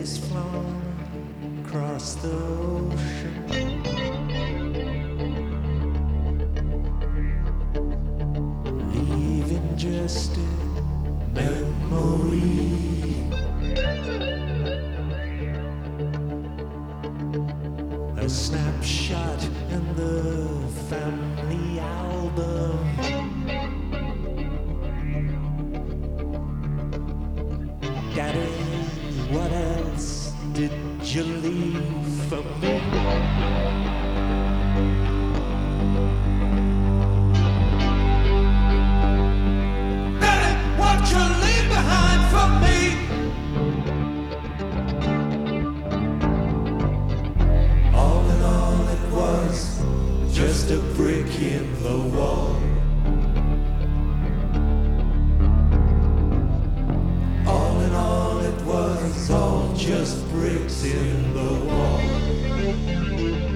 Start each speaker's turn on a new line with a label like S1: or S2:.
S1: has flown across the ocean, leaving just a memory. A snapshot in the family album. Daddy, what else did you leave for me? Daddy, what you leave behind for me? All in all, it was just a brick in the wall. All in all, it was all just bricks in the wall.